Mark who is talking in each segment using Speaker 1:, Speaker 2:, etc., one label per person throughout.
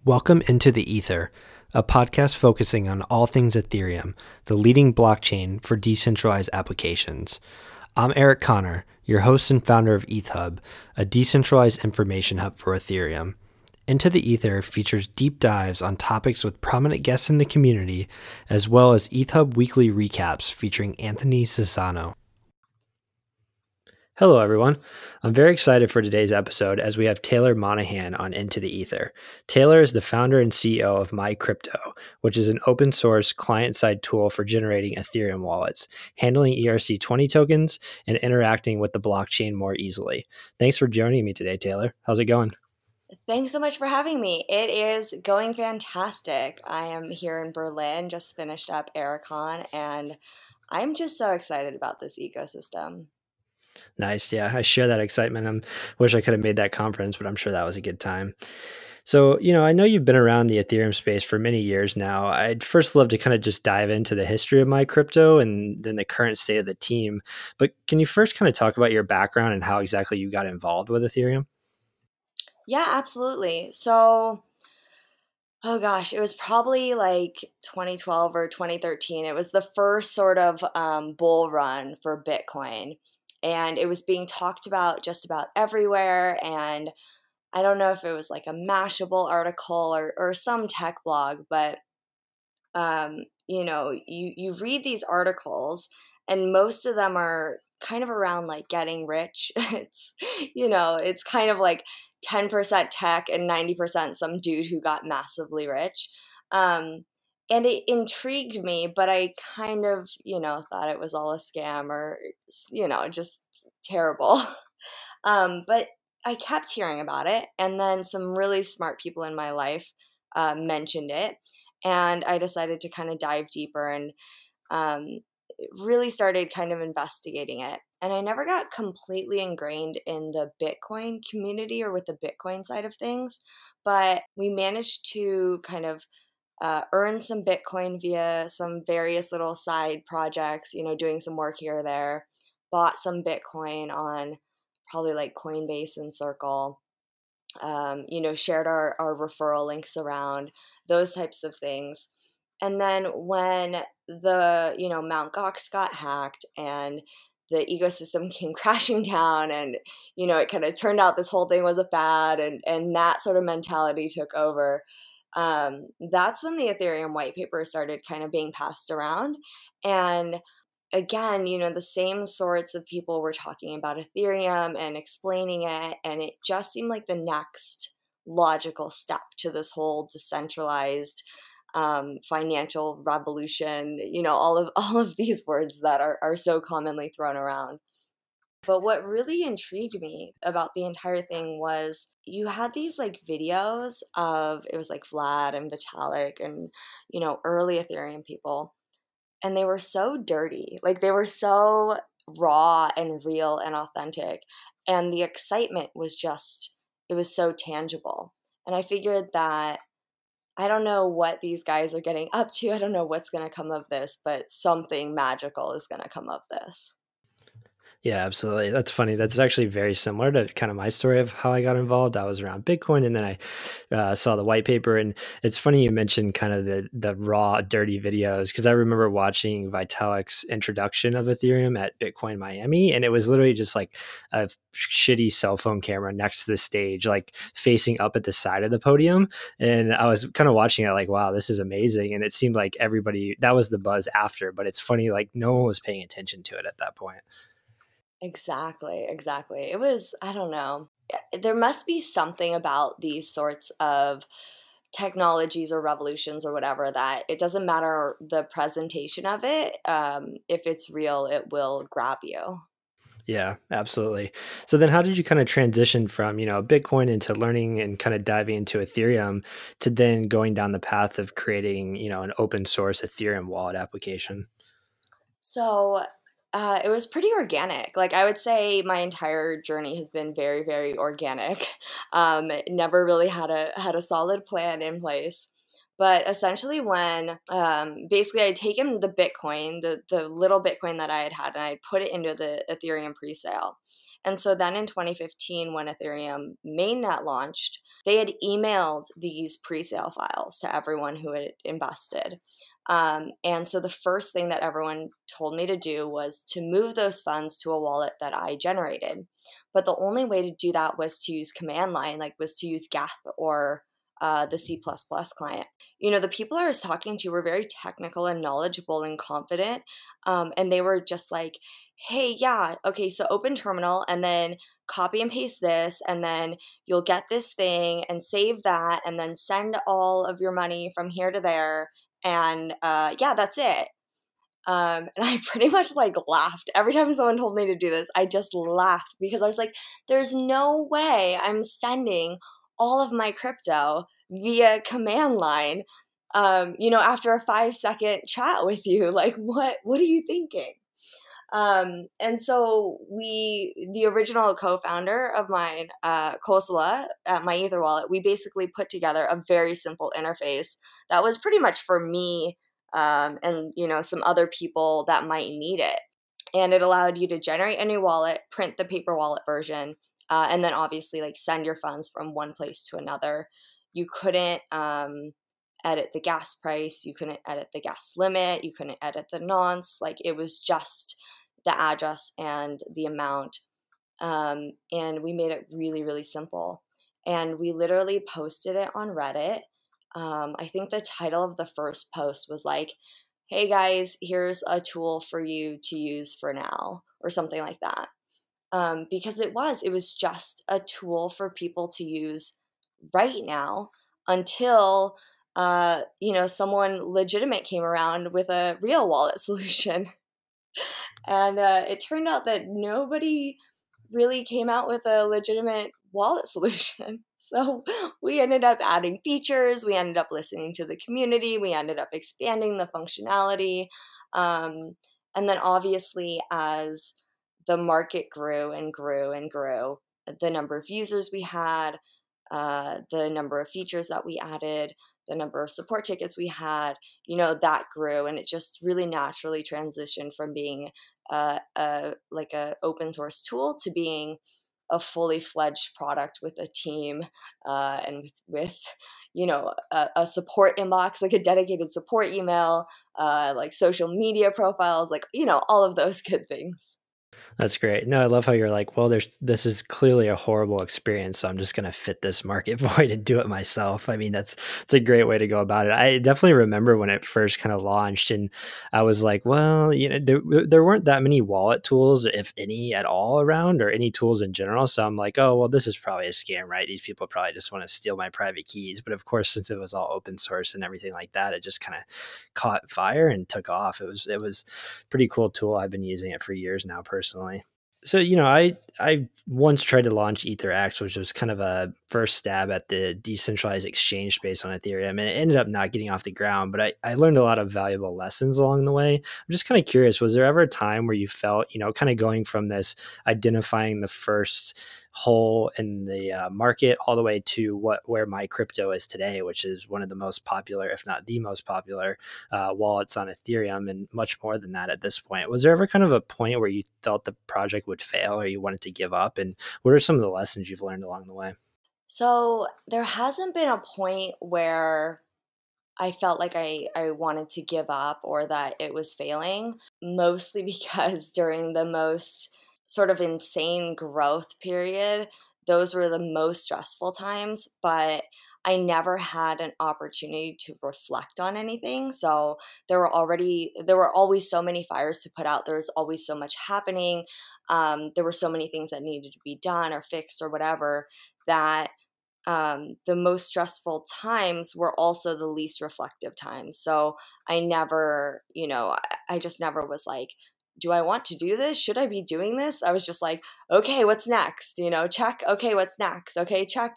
Speaker 1: Welcome into the Ether, a podcast focusing on all things Ethereum, the leading blockchain for decentralized applications. I'm Eric Connor, your host and founder of ETHHub, a decentralized information hub for Ethereum. Into the Ether features deep dives on topics with prominent guests in the community, as well as ETHHub weekly recaps featuring Anthony Sassano. Hello, everyone. I'm very excited for today's episode as we have Taylor Monahan on Into the Ether. Taylor is the founder and CEO of MyCrypto, which is an open source client side tool for generating Ethereum wallets, handling ERC20 tokens, and interacting with the blockchain more easily. Thanks for joining me today, Taylor. How's it going?
Speaker 2: Thanks so much for having me. It is going fantastic. I am here in Berlin, just finished up Ericon, and I'm just so excited about this ecosystem.
Speaker 1: Nice. Yeah, I share that excitement. Wish I could have made that conference, but I'm sure that was a good time. So, I know you've been around the Ethereum space for many years now. I'd first love to kind of just dive into the history of MyCrypto and then the current state of the team. But can you first kind of talk about your background and how exactly you got involved with Ethereum?
Speaker 2: Yeah, absolutely. So, oh gosh, it was probably like 2012 or 2013. It was the first sort of bull run for Bitcoin. And it was being talked about just about everywhere. And I don't know if it was like a Mashable article or some tech blog, but you read these articles and most of them are kind of around like getting rich. It's kind of like 10% tech and 90% some dude who got massively rich. Um, and it intrigued me, but I kind of, thought it was all a scam or, just terrible. But I kept hearing about it. And then some really smart people in my life mentioned it. And I decided to kind of dive deeper and um, really started kind of investigating it. And I never got completely ingrained in the Bitcoin community or with the Bitcoin side of things, but we managed to kind of earn some Bitcoin via some various little side projects, doing some work here or there, bought some Bitcoin on probably like Coinbase and Circle, shared our referral links around, those types of things. And then when Mount Gox got hacked and the ecosystem came crashing down and, it kind of turned out this whole thing was a fad and that sort of mentality took over. That's when the Ethereum white paper started kind of being passed around. And again, the same sorts of people were talking about Ethereum and explaining it. And it just seemed like the next logical step to this whole decentralized financial revolution, all of these words that are so commonly thrown around. But what really intrigued me about the entire thing was you had these like videos of it was like Vlad and Vitalik and early Ethereum people, and they were so dirty. Like they were so raw and real and authentic. And the excitement was just, it was so tangible. And I figured that I don't know what these guys are getting up to. I don't know what's going to come of this, but something magical is going to come of this.
Speaker 1: Yeah, absolutely. That's funny. That's actually very similar to kind of my story of how I got involved. I was around Bitcoin, and then I saw the white paper. And it's funny you mentioned kind of the raw, dirty videos because I remember watching Vitalik's introduction of Ethereum at Bitcoin Miami, and it was literally just like a shitty cell phone camera next to the stage, like facing up at the side of the podium. And I was kind of watching it like, wow, this is amazing. And it seemed like everybody that was the buzz after, but it's funny, like no one was paying attention to it at that point.
Speaker 2: Exactly, exactly. It was, I don't know. There must be something about these sorts of technologies or revolutions or whatever that it doesn't matter the presentation of it. If it's real, it will grab you.
Speaker 1: Yeah, absolutely. So then how did you kind of transition from, Bitcoin into learning and kind of diving into Ethereum to then going down the path of creating, an open source Ethereum wallet application?
Speaker 2: So it was pretty organic. Like I would say my entire journey has been very, very organic. Never really had a solid plan in place. But essentially, when basically I'd taken the Bitcoin, the little Bitcoin that I had, and I'd put it into the Ethereum presale. And so then in 2015, when Ethereum mainnet launched, they had emailed these pre-sale files to everyone who had invested. And so the first thing that everyone told me to do was to move those funds to a wallet that I generated. But the only way to do that was to use command line, like was to use Geth or the C++ client. The people I was talking to were very technical and knowledgeable and confident. And they were just like, hey, yeah, okay, so open terminal and then copy and paste this, and then you'll get this thing and save that, and then send all of your money from here to there. And yeah, that's it. And I pretty much like laughed every time someone told me to do this. I just laughed because I was like, there's no way I'm sending all of my crypto via command line, after a 5-second chat with you. Like, what are you thinking? And so the original co-founder of mine, Kosala, at my Ether wallet, we basically put together a very simple interface that was pretty much for me, and some other people that might need it. And it allowed you to generate a new wallet, print the paper wallet version, and then obviously like send your funds from one place to another. You couldn't edit the gas price, you couldn't edit the gas limit, you couldn't edit the nonce. Like it was just the address and the amount. And we made it really, really simple. And we literally posted it on Reddit. I think the title of the first post was like, hey guys, here's a tool for you to use for now, or something like that. Because it was just a tool for people to use right now until someone legitimate came around with a real wallet solution. And it turned out that nobody really came out with a legitimate wallet solution. So we ended up adding features, we ended up listening to the community, we ended up expanding the functionality. And then obviously, as the market grew and grew and grew, the number of users we had, the number of features that we added, the number of support tickets we had, that grew, and it just really naturally transitioned from being like a open source tool to being a fully fledged product with a team, and with a support inbox, like a dedicated support email, like social media profiles, like all of those good things.
Speaker 1: That's great. No, I love how you're like, well, this is clearly a horrible experience, so I'm just gonna fit this market void and do it myself. I mean, that's a great way to go about it. I definitely remember when it first kind of launched, and I was like, well, there weren't that many wallet tools, if any at all, around, or any tools in general. So I'm like, oh, well, this is probably a scam, right? These people probably just want to steal my private keys. But of course, since it was all open source and everything like that, it just kind of caught fire and took off. It was pretty cool tool. I've been using it for years now personally. So, I once tried to launch EtherX, which was kind of a first stab at the decentralized exchange space on Ethereum, and it ended up not getting off the ground. But I learned a lot of valuable lessons along the way. I'm just kind of curious, was there ever a time where you felt, kind of going from this identifying the first hole in the market all the way to where my crypto is today, which is one of the most popular, if not the most popular, wallets on Ethereum, and much more than that at this point. Was there ever kind of a point where you felt the project would fail or you wanted to give up? And what are some of the lessons you've learned along the way?
Speaker 2: So there hasn't been a point where I felt like I wanted to give up or that it was failing, mostly because during the most sort of insane growth period, those were the most stressful times, but I never had an opportunity to reflect on anything. So there were always so many fires to put out. There was always so much happening. There were so many things that needed to be done or fixed or whatever, that the most stressful times were also the least reflective times. So I never, I just never was like, do I want to do this? Should I be doing this? I was just like, okay, what's next? Check. Okay, what's next? Okay, check.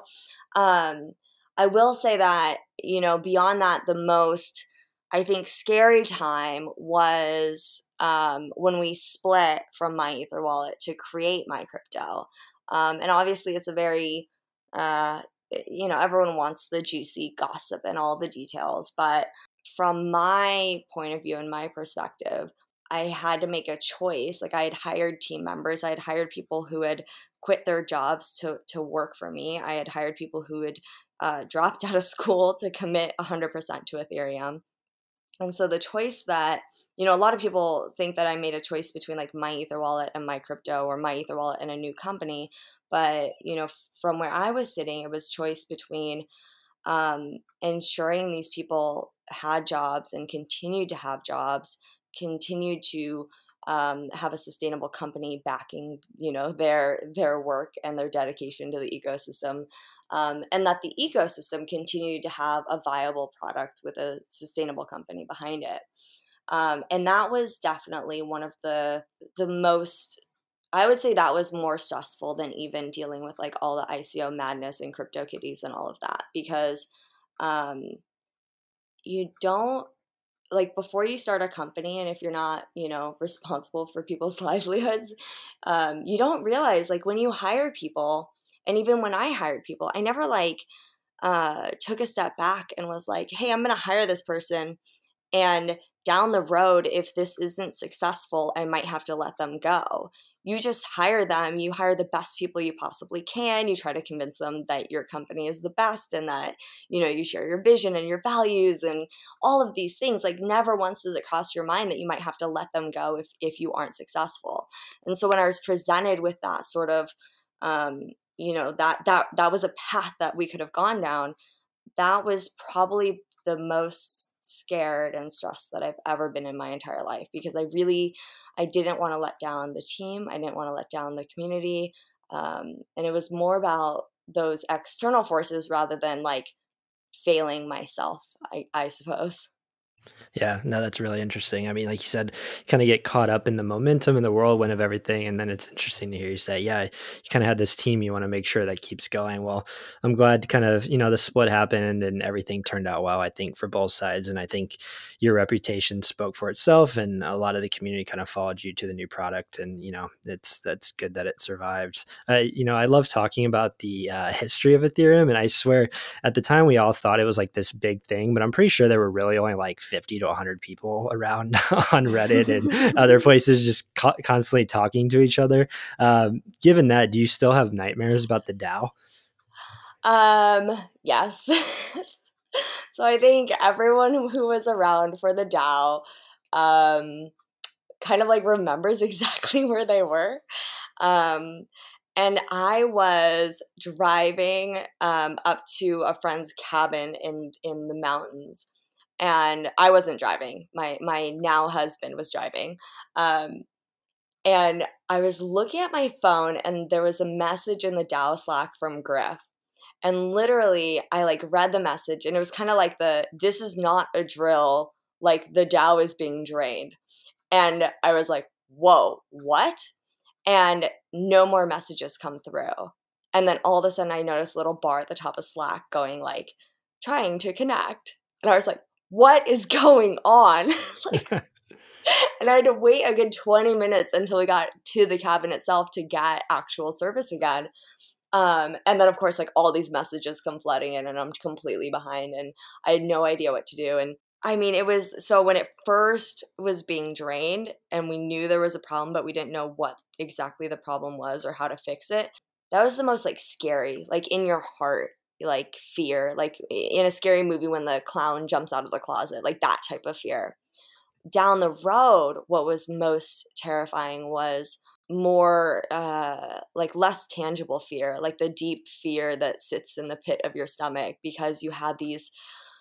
Speaker 2: Um, I will say that, beyond that, the most, I think, scary time was when we split from my Ether wallet to create my crypto. And obviously, it's a very uh, everyone wants the juicy gossip and all the details. But from my point of view and my perspective, I had to make a choice. Like I had hired team members, I had hired people who had quit their jobs to work for me. I had hired people who had dropped out of school to commit 100% to Ethereum. And so the choice that, a lot of people think that I made a choice between like my Ether wallet and my crypto, or my Ether wallet and a new company. But, from where I was sitting, it was choice between ensuring these people had jobs and continued to have jobs, continued to have a sustainable company backing, their work and their dedication to the ecosystem, and that the ecosystem continued to have a viable product with a sustainable company behind it. And that was definitely one of the most, I would say that was more stressful than even dealing with like all the ICO madness and CryptoKitties and all of that, because um, you don't, like, before you start a company, and if you're not, responsible for people's livelihoods, you don't realize, like, when you hire people, and even when I hired people, I never like took a step back and was like, hey, I'm going to hire this person, and down the road, if this isn't successful, I might have to let them go. You just hire them, you hire the best people you possibly can. You try to convince them that your company is the best, and that, you share your vision and your values and all of these things. Like, never once does it cross your mind that you might have to let them go if you aren't successful. And so when I was presented with that sort of, that was a path that we could have gone down, that was probably the most scared and stressed that I've ever been in my entire life, because I didn't want to let down the team. I didn't want to let down the community. And it was more about those external forces rather than like failing myself, I suppose.
Speaker 1: Yeah, no, that's really interesting. I mean, like you said, kind of get caught up in the momentum and the whirlwind of everything. And then it's interesting to hear you say, yeah, you kind of had this team you want to make sure that keeps going. Well, I'm glad kind of, the split happened and everything turned out well, I think, for both sides. And I think your reputation spoke for itself, and a lot of the community kind of followed you to the new product. And, that's good that it survived. I love talking about the history of Ethereum. And I swear at the time we all thought it was like this big thing, but I'm pretty sure there were really only like 50 to 100 people around on Reddit and other places just constantly talking to each other. Given that, do you still have nightmares about the DAO?
Speaker 2: Yes. So I think everyone who was around for the DAO um, kind of like remembers exactly where they were. Um, and I was driving up to a friend's cabin in the mountains, and I wasn't driving. My now husband was driving, um, and I was looking at my phone, and there was a message in the DAO Slack from Griff. And literally, I like read the message, and it was kind of like this is not a drill, like the DAO is being drained. And I was like, whoa, what? And no more messages come through. And then all of a sudden I noticed a little bar at the top of Slack going like, trying to connect. And I was like, what is going on? Like, and I had to wait a good 20 minutes until we got to the cabin itself to get actual service again. And then of course, like all these messages come flooding in, and I'm completely behind, and I had no idea what to do. And I mean, it was so when it first was being drained and we knew there was a problem, but we didn't know what exactly the problem was or how to fix it. That was the most like scary, like in your heart, like fear, like in a scary movie when the clown jumps out of the closet, like that type of fear. Down the road, what was most terrifying was more like less tangible fear, like the deep fear that sits in the pit of your stomach, because you had these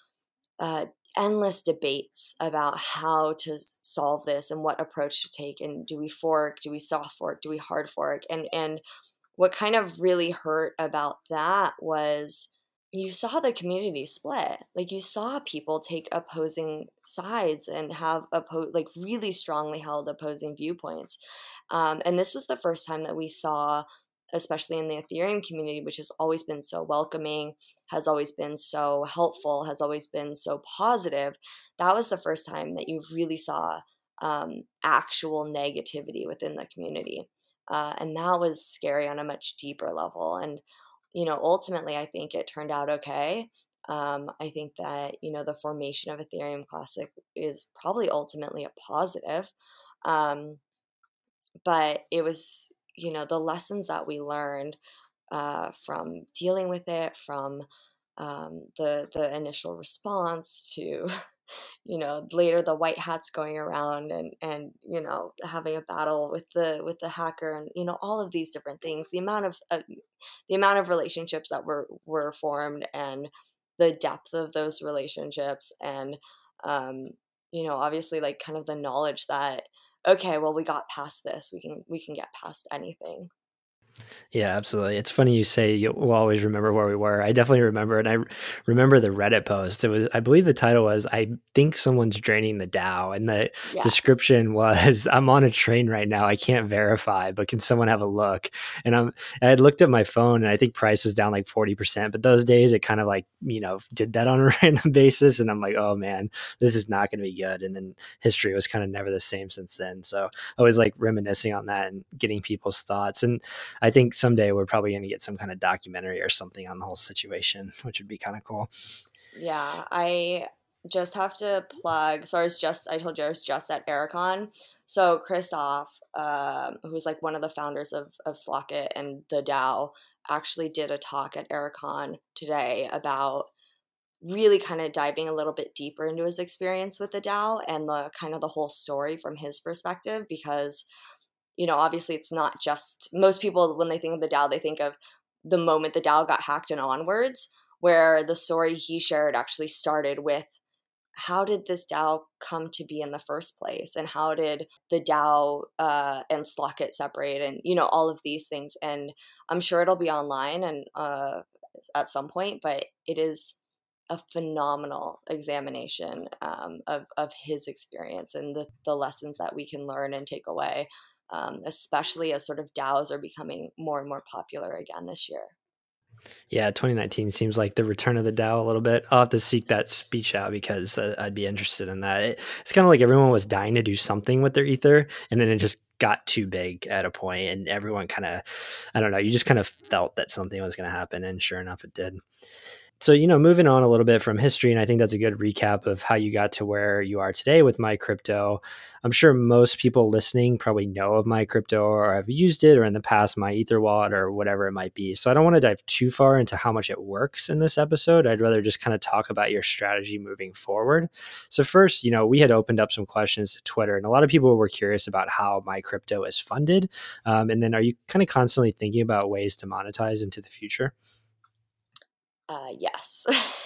Speaker 2: uh, endless debates about how to solve this and what approach to take, and do we fork, do we soft fork, do we hard fork, and what kind of really hurt about that was you saw the community split. Like you saw people take opposing sides and have like really strongly held opposing viewpoints. And this was the first time that we saw, especially in the Ethereum community, which has always been so welcoming, has always been so helpful, has always been so positive. That was the first time that you really saw actual negativity within the community. And that was scary on a much deeper level. And, ultimately, I think it turned out okay. I think that, the formation of Ethereum Classic is probably ultimately a positive. Um, but it was, the lessons that we learned from dealing with it, from the initial response to later the white hats going around and having a battle with the hacker, and all of these different things, the amount of relationships that were formed, and the depth of those relationships, and um obviously, like, kind of the knowledge that, okay, well, we got past this, we can get past anything.
Speaker 1: Yeah, absolutely. It's funny you say we'll always remember where we were. I definitely remember, and remember the Reddit post. It was, I believe, the title was, "I think someone's draining the Dow," and the
Speaker 2: Yes.
Speaker 1: description was, "I'm on a train right now. I can't verify, but can someone have a look?" And I had looked at my phone, and I think price is down like 40%. But those days, it kind of like did that on a random basis, and I'm like, oh man, this is not going to be good. And then history was kind of never the same since then. So I was like reminiscing on that and getting people's thoughts. And I think someday we're probably going to get some kind of documentary or something on the whole situation, which would be kind of cool.
Speaker 2: Yeah, I just have to plug. So I told you I was just at Ericon. So Christoph, who's like one of the founders of Slockit and the DAO, actually did a talk at Ericon today about really kind of diving a little bit deeper into his experience with the DAO and the kind of the whole story from his perspective. Because obviously, it's not just, most people, when they think of the DAO, they think of the moment the DAO got hacked and onwards, where the story he shared actually started with, how did this DAO come to be in the first place? And how did the DAO and Slockit separate? And, all of these things. And I'm sure it'll be online and at some point, but it is a phenomenal examination of his experience and the lessons that we can learn and take away, especially as sort of DAOs are becoming more and more popular again this year.
Speaker 1: Yeah, 2019 seems like the return of the Dow a little bit. I'll have to seek that speech out because I'd be interested in that. It's kind of like everyone was dying to do something with their ether, and then it just got too big at a point, and everyone kind of, I don't know, you just kind of felt that something was going to happen, and sure enough, it did. So, moving on a little bit from history, and I think that's a good recap of how you got to where you are today with My Crypto. I'm sure most people listening probably know of My Crypto or have used it, or in the past, My Ether Wallet or whatever it might be. So I don't want to dive too far into how much it works in this episode. I'd rather just kind of talk about your strategy moving forward. So first, we had opened up some questions to Twitter, and a lot of people were curious about how My Crypto is funded. And then, are you kind of constantly thinking about ways to monetize into the future?
Speaker 2: Yes.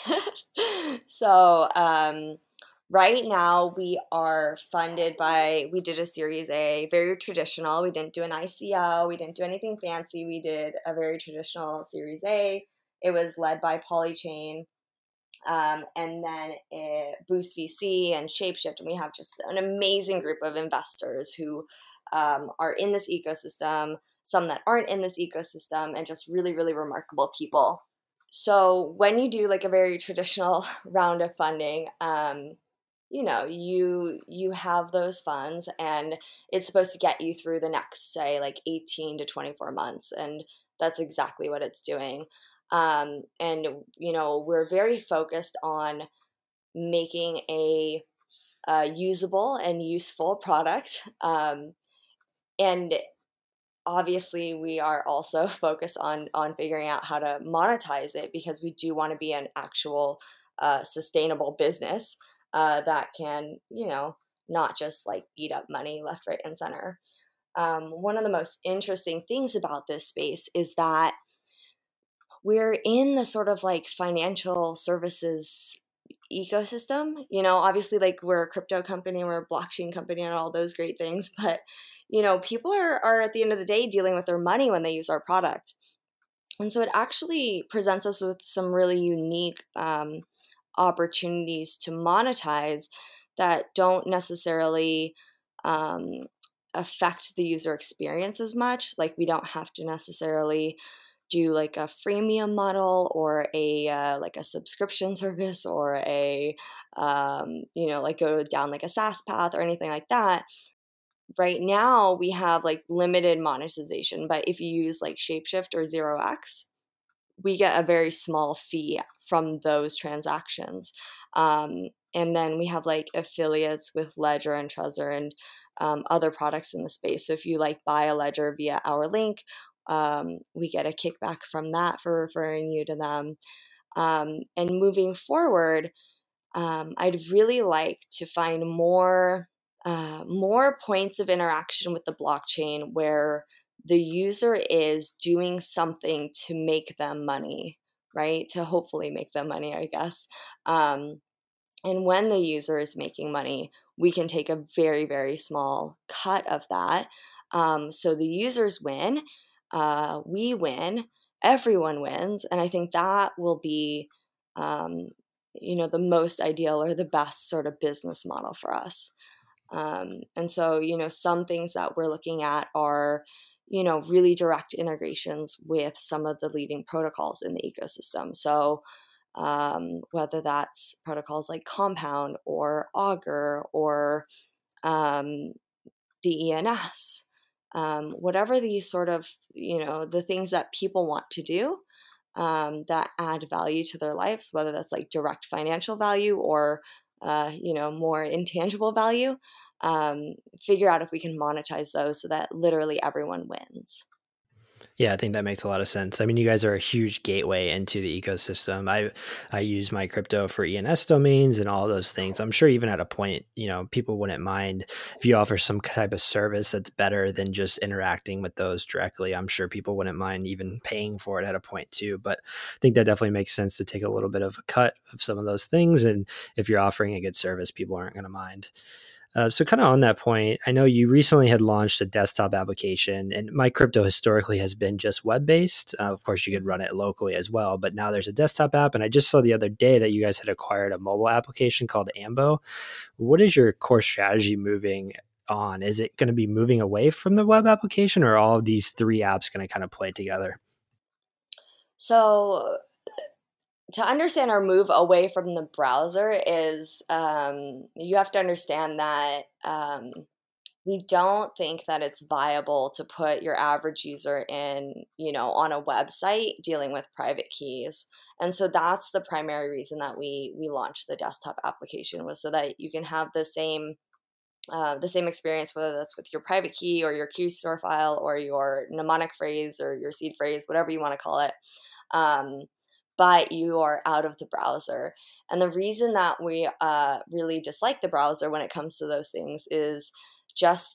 Speaker 2: So, right now we are funded by, we did a Series A, very traditional. We didn't do an ICO, we didn't do anything fancy. We did a very traditional Series A. It was led by Polychain, and then Boost VC and Shapeshift. And we have just an amazing group of investors who are in this ecosystem, some that aren't in this ecosystem, and just really, really remarkable people. So when you do like a very traditional round of funding, you have those funds, and it's supposed to get you through the next, say, like 18 to 24 months, and that's exactly what it's doing. And we're very focused on making a usable and useful product, and obviously we are also focused on figuring out how to monetize it, because we do want to be an actual sustainable business that can not just like eat up money left, right, and center. One of the most interesting things about this space is that we're in the sort of like financial services ecosystem. Obviously, like, we're a crypto company, we're a blockchain company, and all those great things, but people are at the end of the day dealing with their money when they use our product. And so it actually presents us with some really unique opportunities to monetize that don't necessarily um, affect the user experience as much. Like, we don't have to necessarily do like a freemium model or a like a subscription service, or a like go down like a SaaS path or anything like that. Right now we have like limited monetization, but if you use like Shapeshift or 0x, we get a very small fee from those transactions. And then we have like affiliates with Ledger and Trezor and other products in the space. So if you like buy a Ledger via our link, we get a kickback from that for referring you to them. And moving forward, I'd really like to find more points of interaction with the blockchain where the user is doing something to make them money, right? To hopefully make them money, I guess. And when the user is making money, we can take a very, very small cut of that. So the users win, we win, everyone wins. And I think that will be, um, the most ideal or the best sort of business model for us. And so, some things that we're looking at are, really direct integrations with some of the leading protocols in the ecosystem. So, whether that's protocols like Compound or Augur or um, the ENS, whatever these sort of, the things that people want to do that add value to their lives, whether that's like direct financial value or, more intangible value, figure out if we can monetize those so that literally everyone wins.
Speaker 1: Yeah, I think that makes a lot of sense. I mean, you guys are a huge gateway into the ecosystem. I use my crypto for ENS domains and all those things. I'm sure even at a point, people wouldn't mind if you offer some type of service that's better than just interacting with those directly. I'm sure people wouldn't mind even paying for it at a point too. But I think that definitely makes sense to take a little bit of a cut of some of those things. And if you're offering a good service, people aren't going to mind. So, kind of on that point, I know you recently had launched a desktop application, and my crypto historically has been just web based. Of course, you could run it locally as well, but now there's a desktop app. And I just saw the other day that you guys had acquired a mobile application called Ambo. What is your core strategy moving on? Is it going to be moving away from the web application, or are all of these three apps going to kind of play together?
Speaker 2: So, to understand our move away from the browser is you have to understand that we don't think that it's viable to put your average user in, on a website dealing with private keys. And so that's the primary reason that we launched the desktop application, was so that you can have the same experience, whether that's with your private key or your key store file or your mnemonic phrase or your seed phrase, whatever you want to call it. Um, but you are out of the browser. And the reason that we really dislike the browser when it comes to those things is just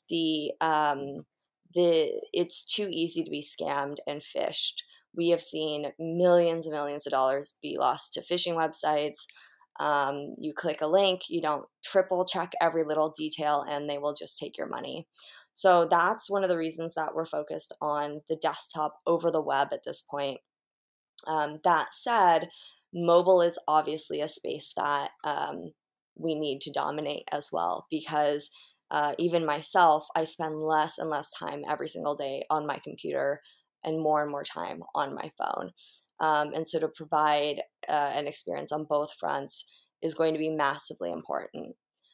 Speaker 2: the it's too easy to be scammed and phished. We have seen millions and millions of dollars be lost to phishing websites. You click a link, you don't triple check every little detail, and they will just take your money. So that's one of the reasons that we're focused on the desktop over the web at this point. That said, mobile is obviously a space that we need to dominate as well, because even myself, I spend less and less time every single day on my computer and more time on my phone. And so to provide an experience on both fronts is going to be massively important.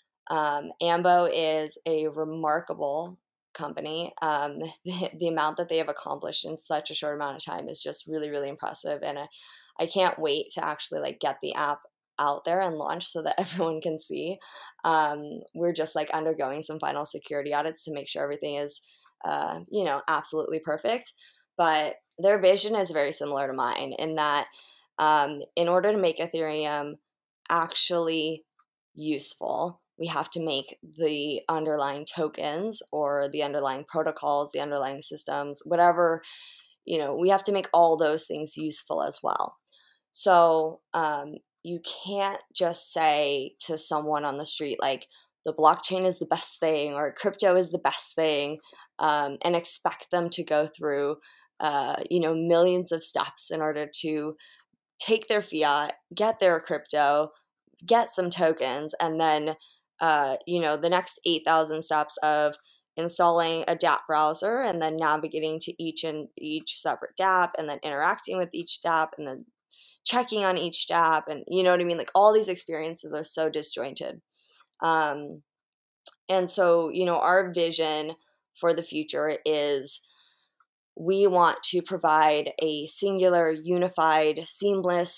Speaker 2: Ambo is a remarkable company. The amount that they have accomplished in such a short amount of time is just really, really impressive. And I can't wait to actually like get the app out there and launch so that everyone can see. We're just like undergoing some final security audits to make sure everything is, absolutely perfect. But their vision is very similar to mine in that in order to make Ethereum actually useful, we have to make the underlying tokens or the underlying protocols, the underlying systems, whatever, we have to make all those things useful as well. So you can't just say to someone on the street, like, the blockchain is the best thing or crypto is the best thing, and expect them to go through, millions of steps in order to take their fiat, get their crypto, get some tokens, and then the next 8,000 steps of installing a dApp browser and then navigating to each separate dApp and then interacting with each dApp and then checking on each dApp, and you know what I mean? Like, all these experiences are so disjointed. Um, and so, our vision for the future is we want to provide a singular, unified, seamless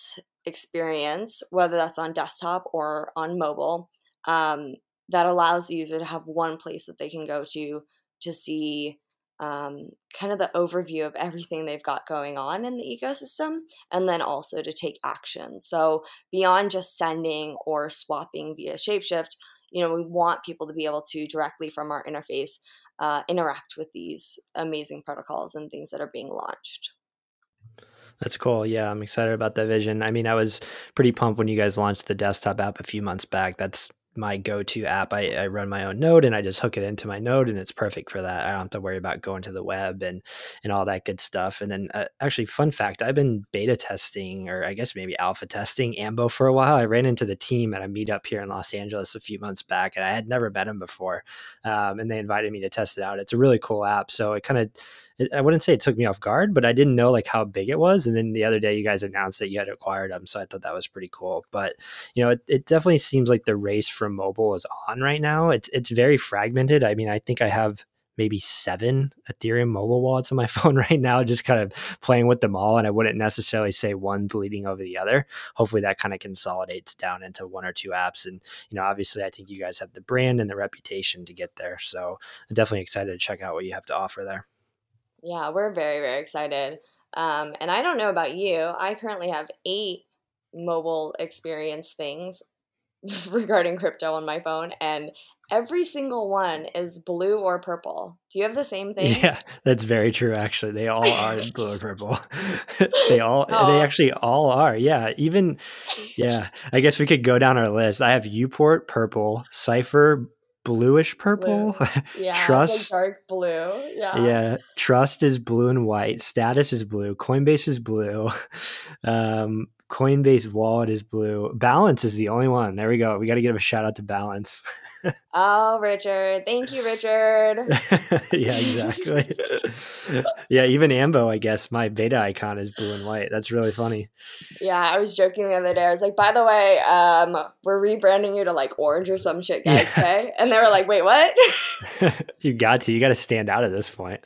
Speaker 2: experience, whether that's on desktop or on mobile, that allows the user to have one place that they can go to see kind of the overview of everything they've got going on in the ecosystem, and then also to take action. So beyond just sending or swapping via Shapeshift, we want people to be able to directly from our interface interact with these amazing protocols and things that are being launched.
Speaker 1: That's cool. Yeah, I'm excited about that vision. I mean, I was pretty pumped when you guys launched the desktop app a few months back. That's my go-to app. I run my own node and I just hook it into my node and it's perfect for that. I don't have to worry about going to the web and all that good stuff. And then actually, fun fact, I've been beta testing or I guess maybe alpha testing Ambo for a while. I ran into the team at a meetup here in Los Angeles a few months back and I had never met him before. And they invited me to test it out. It's a really cool app. So I wouldn't say it took me off guard, but I didn't know like how big it was. And then the other day you guys announced that you had acquired them. So I thought that was pretty cool. But it definitely seems like the race for mobile is on right now. It's very fragmented. I mean, I think I have maybe 7 Ethereum mobile wallets on my phone right now, just kind of playing with them all. And I wouldn't necessarily say one's leading over the other. Hopefully that kind of consolidates down into 1 or 2 apps. And, obviously I think you guys have the brand and the reputation to get there. So I'm definitely excited to check out what you have to offer there.
Speaker 2: Yeah, we're very, very excited. And I don't know about you. I currently have 8 mobile experience things regarding crypto on my phone, and every single one is blue or purple. Do you have the same thing?
Speaker 1: Yeah, that's very true. Actually, they all are blue or purple. They
Speaker 2: Oh,
Speaker 1: actually all are. Yeah, even yeah. I guess we could go down our list. I have Uport purple, Cipher bluish
Speaker 2: blue.
Speaker 1: purple,
Speaker 2: Yeah, it's like
Speaker 1: Trust.
Speaker 2: dark blue. Yeah.
Speaker 1: Yeah, Trust is blue and white. Status is blue. Coinbase is blue. Coinbase Wallet is blue. Balance is the only one. There we go. We got to give a shout out to Balance.
Speaker 2: Oh, Richard. Thank you, Richard.
Speaker 1: Yeah, exactly. Yeah, even Ambo, I guess my beta icon is blue and white. That's really funny.
Speaker 2: Yeah, I was joking the other day. I was like, by the way, we're rebranding you to like orange or some shit, guys,
Speaker 1: Yeah.
Speaker 2: okay? And they were like, wait, what?
Speaker 1: You got to stand out at this point.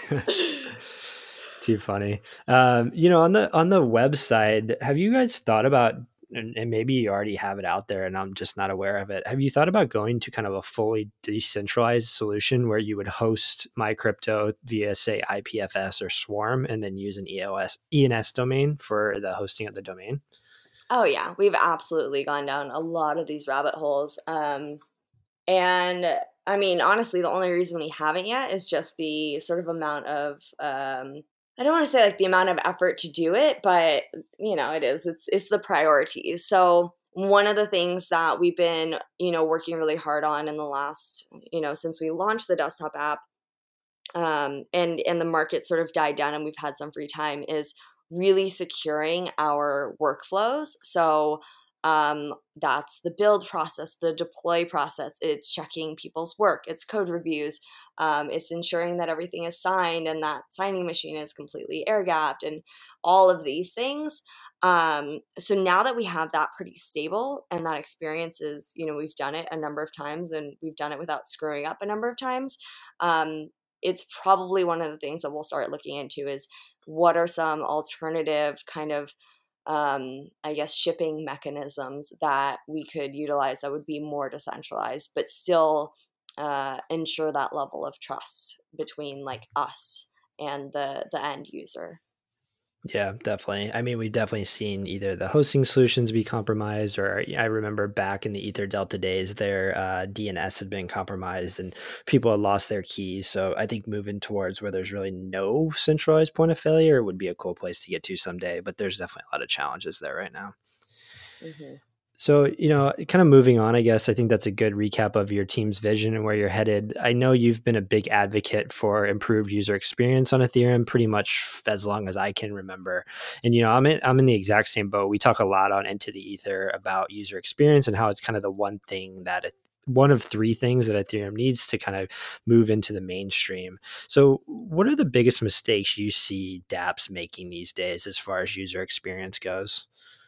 Speaker 1: Too funny. On the website, have you guys thought about, and maybe you already have it out there and I'm just not aware of it. Have you thought about going to kind of a fully decentralized solution where you would host my crypto via say IPFS or Swarm and then use an ENS domain for the hosting of the domain?
Speaker 2: Oh yeah, we've absolutely gone down a lot of these rabbit holes. And I mean, honestly, the only reason we haven't yet is just the sort of amount of I don't want to say like the amount of effort to do it, but it is. It's the priorities. So one of the things that we've been, working really hard on in the last, since we launched the desktop app, and the market sort of died down and we've had some free time is really securing our workflows. So that's the build process, the deploy process. It's checking people's work. It's code reviews. It's ensuring that everything is signed and that signing machine is completely air gapped and all of these things. So now that we have that pretty stable and that experience is, we've done it a number of times and we've done it without screwing up a number of times. Um, it's probably one of the things that we'll start looking into is what are some alternative kind of I guess shipping mechanisms that we could utilize that would be more decentralized but still ensure that level of trust between like us and the end user.
Speaker 1: Yeah, definitely. I mean, we've definitely seen either the hosting solutions be compromised, or I remember back in the Ether Delta days, their DNS had been compromised and people had lost their keys. So I think moving towards where there's really no centralized point of failure would be a cool place to get to someday. But there's definitely a lot of challenges there right now.
Speaker 2: Hmm.
Speaker 1: So, kind of moving on, I guess I think that's a good recap of your team's vision and where you're headed. I know you've been a big advocate for improved user experience on Ethereum pretty much as long as I can remember. And I'm in the exact same boat. We talk a lot on Into the Ether about user experience and how it's kind of the one of 3 things that Ethereum needs to kind of move into the mainstream. So, what are the biggest mistakes you see dApps making these days as far as user experience goes?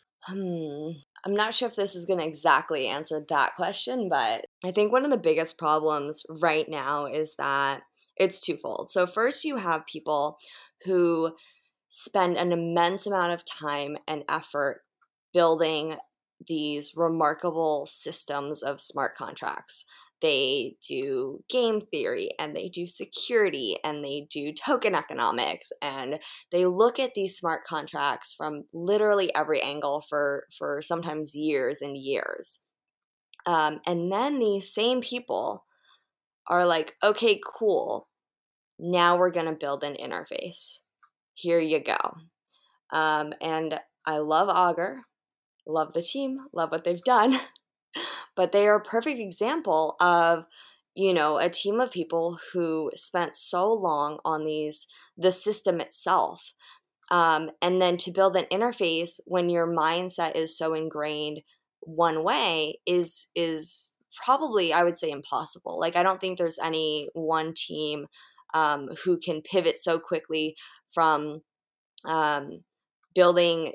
Speaker 2: I'm not sure if this is going to exactly answer that question, but I think one of the biggest problems right now is that it's twofold. So, first, you have people who spend an immense amount of time and effort building these remarkable systems of smart contracts. They do game theory, and they do security, and they do token economics, and they look at these smart contracts from literally every angle for sometimes years and years. And then these same people are like, okay, cool. Now we're going to build an interface. Here you go. And I love Augur, love the team, love what they've done, but they are a perfect example of, a team of people who spent so long on the system itself. And then to build an interface when your mindset is so ingrained one way is probably, I would say, impossible. Like, I don't think there's any one team who can pivot so quickly from building,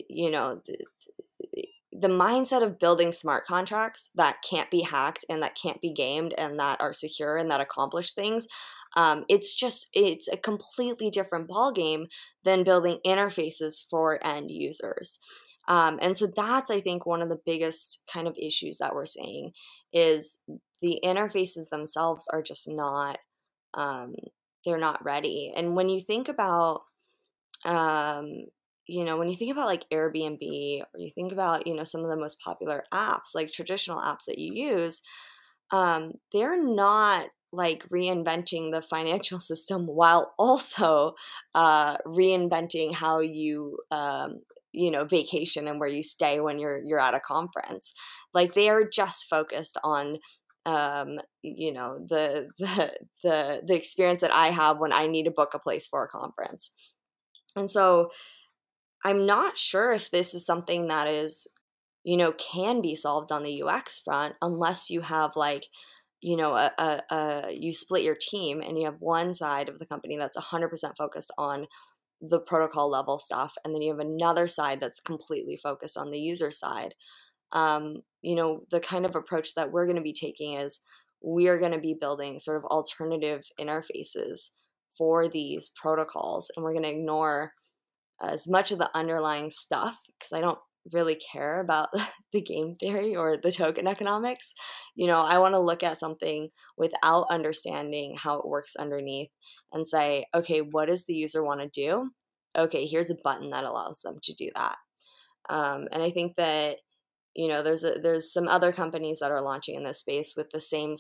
Speaker 2: the mindset of building smart contracts that can't be hacked and that can't be gamed and that are secure and that accomplish things. It's a completely different ballgame than building interfaces for end users. And so that's, I think, one of the biggest kind of issues that we're seeing is the interfaces themselves are just not, they're not ready. And when you think about, um, when you think about like Airbnb, or you think about, some of the most popular apps, like traditional apps that you use, they're not like reinventing the financial system while also reinventing how you, vacation and where you stay when you're at a conference. Like, they are just focused on the experience that I have when I need to book a place for a conference. And so I'm not sure if this is something that is, can be solved on the UX front, unless you have like, you split your team and you have one side of the company that's 100% focused on the protocol level stuff, and then you have another side that's completely focused on the user side. The kind of approach that we're going to be taking is we're going to be building sort of alternative interfaces for these protocols, and we're going to ignore as much of the underlying stuff because I don't really care about the game theory or the token economics. I want to look at something without understanding how it works underneath and say, okay, what does the user want to do? Okay, here's a button that allows them to do that. And I think that, there's some other companies that are launching in this space with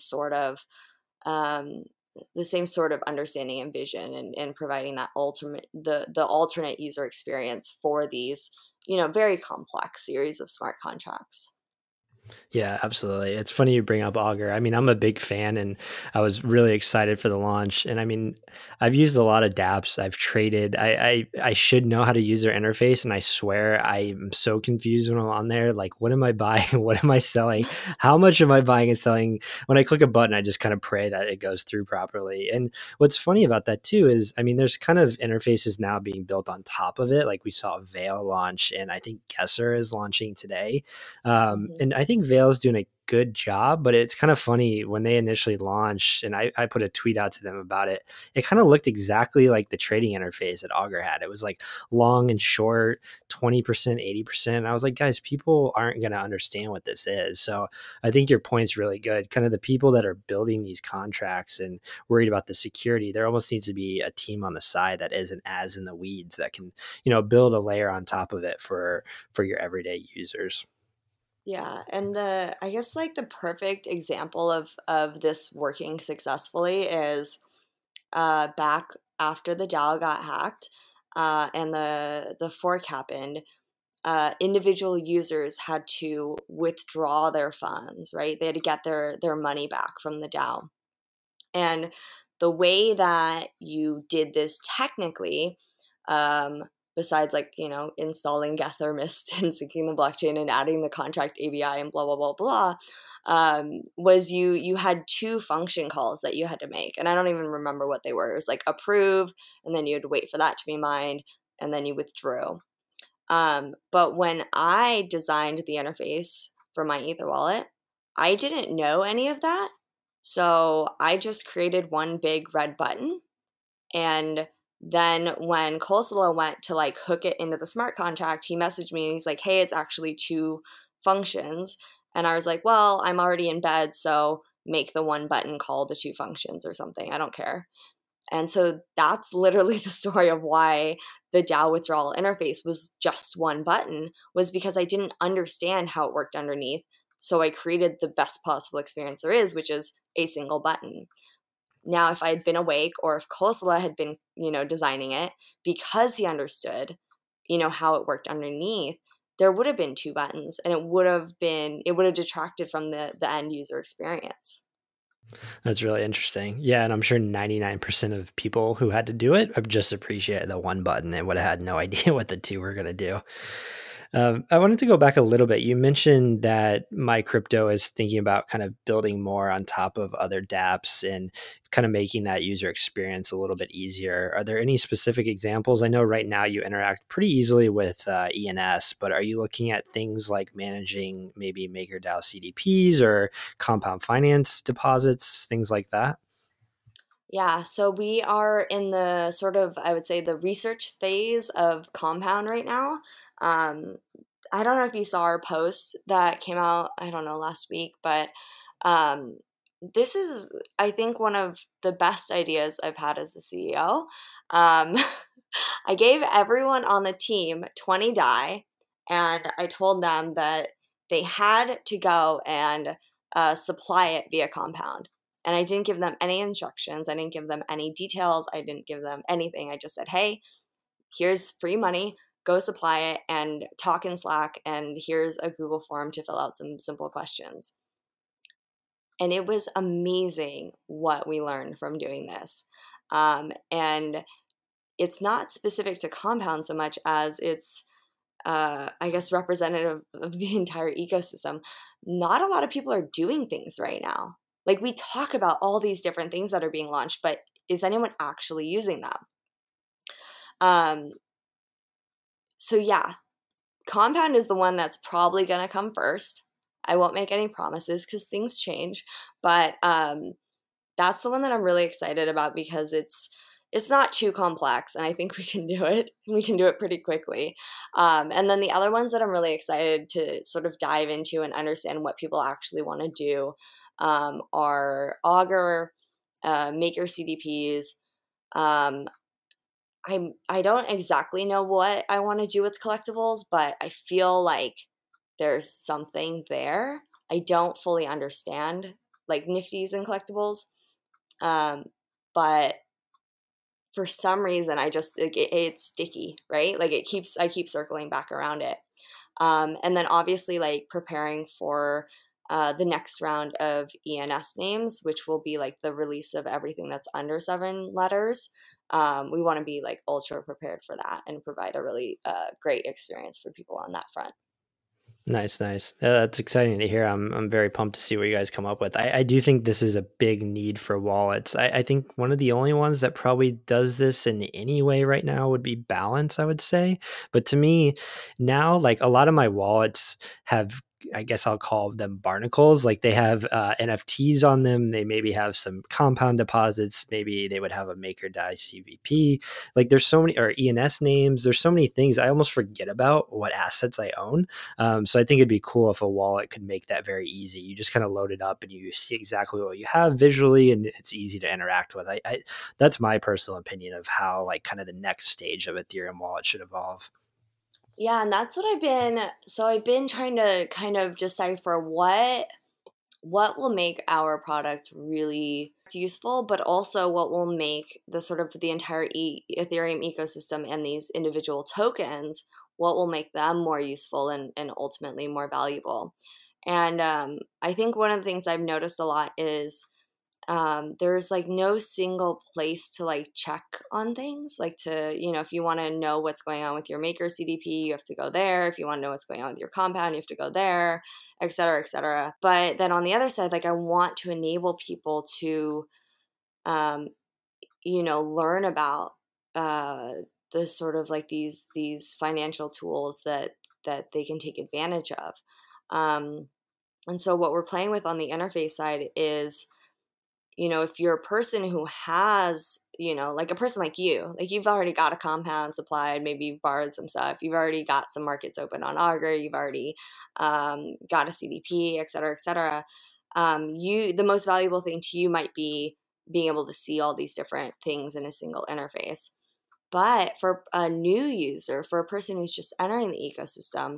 Speaker 2: um, the same sort of understanding and vision, and providing that the alternate user experience for these, very complex series of smart contracts.
Speaker 1: Yeah, absolutely. It's funny you bring up Augur. I mean, I'm a big fan and I was really excited for the launch. And I mean, I've used a lot of dApps. I've traded. I should know how to use their interface, and I swear I'm so confused when I'm on there. Like, what am I buying? What am I selling? How much am I buying and selling? When I click a button, I just kind of pray that it goes through properly. And what's funny about that too is, I mean, there's kind of interfaces now being built on top of it. Like we saw Veil launch, and I think Gesser is launching today.
Speaker 2: Mhm.
Speaker 1: And I think Veil's doing a good job, but it's kind of funny when they initially launched, and I put a tweet out to them about it. It kind of looked exactly like the trading interface that Augur had. It was like long and short, 20%, 80%. I was like, guys, people aren't going to understand what this is. So I think your point's really good. Kind of the people that are building these contracts and worried about the security, there almost needs to be a team on the side that isn't as in the weeds that can, build a layer on top of it for your everyday users.
Speaker 2: Yeah, and I guess like the perfect example of this working successfully is back after the DAO got hacked, and the fork happened. Individual users had to withdraw their funds, right? They had to get their money back from the DAO. And the way that you did this technically, um, besides like, installing Gethermist and syncing the blockchain and adding the contract ABI and blah, blah, blah, blah, was you had two function calls that you had to make. And I don't even remember what they were. It was like approve, and then you had to wait for that to be mined, and then you withdrew. But when I designed the interface for my Ether wallet, I didn't know any of that. So I just created one big red button, and Then when Coleslaw went to like hook it into the smart contract, he messaged me and he's like, hey, it's actually two functions. And I was like, well, I'm already in bed, so make the one button call the two functions or something. I don't care. And so that's literally the story of why the DAO withdrawal interface was just one button, was because I didn't understand how it worked underneath. So I created the best possible experience there is, which is a single button. Now, if I had been awake, or if Kosala had been, designing it, because he understood, how it worked underneath, there would have been two buttons, and it would have detracted from the end user experience.
Speaker 1: That's really interesting. Yeah, and I'm sure 99% of people who had to do it have just appreciated the one button and would have had no idea what the two were going to do. I wanted to go back a little bit. You mentioned that My Crypto is thinking about kind of building more on top of other dApps and kind of making that user experience a little bit easier. Are there any specific examples? I know right now you interact pretty easily with ENS, but are you looking at things like managing maybe MakerDAO CDPs or compound finance deposits, things like that?
Speaker 2: Yeah, so we are in the sort of, I would say, the research phase of Compound right now. Um, I don't know if you saw our post that came out, I don't know, last week, but um, this is, I think, one of the best ideas I've had as a CEO. Um, I gave everyone on the team 20 DAI, and I told them that they had to go and supply it via Compound. And I didn't give them any instructions. I didn't give them any details. I didn't give them anything. I just said, hey, here's free money. Go supply it and talk in Slack. And here's a Google form to fill out some simple questions. And it was amazing what we learned from doing this. And it's not specific to Compound so much as it's, I guess, representative of the entire ecosystem. Not a lot of people are doing things right now. Like, we talk about all these different things that are being launched, but is anyone actually using them? Um, so yeah, Compound is the one that's probably going to come first. I won't make any promises because things change, but that's the one that I'm really excited about because it's not too complex, and I think we can do it. We can do it pretty quickly. And then the other ones that I'm really excited to sort of dive into and understand what people actually want to do are Augur, Maker CDPs. Um, I don't exactly know what I want to do with collectibles, but I feel like there's something there. I don't fully understand like nifties and collectibles, um, but for some reason I just like it's sticky, right? Like I keep circling back around it. And then obviously like preparing for the next round of ENS names, which will be like the release of everything that's under 7 letters. We want to be like ultra prepared for that and provide a really great experience for people on that front.
Speaker 1: Nice, nice. That's exciting to hear. I'm very pumped to see what you guys come up with. I do think this is a big need for wallets. I think one of the only ones that probably does this in any way right now would be Balance, I would say. But to me, now, like a lot of my wallets have, I guess I'll call them barnacles. Like they have NFTs on them. They maybe have some compound deposits. Maybe they would have a MakerDAO CVP. Like there's so many, or ENS names. There's so many things. I almost forget about what assets I own. So I think it'd be cool if a wallet could make that very easy. You just kind of load it up and you see exactly what you have visually, and it's easy to interact with. That's my personal opinion of how like kind of the next stage of Ethereum wallet should evolve.
Speaker 2: Yeah, and that's what I've been trying to kind of decipher what will make our product really useful, but also what will make the sort of the entire Ethereum ecosystem and these individual tokens, what will make them more useful and ultimately more valuable. And I think one of the things I've noticed a lot is there's like no single place to like check on things. Like to, if you want to know what's going on with your Maker CDP, you have to go there. If you want to know what's going on with your compound, you have to go there, et cetera, et cetera. But then on the other side, like I want to enable people to, um, learn about uh, the sort of like these financial tools that they can take advantage of. Um, and so what we're playing with on the interface side is, if you're a person who has like a person like you've already got a compound supplied, maybe you've borrowed some stuff, you've already got some markets open on Augur, you've already got a CDP, et cetera, et cetera. The most valuable thing to you might be being able to see all these different things in a single interface. But for a new user, for a person who's just entering the ecosystem,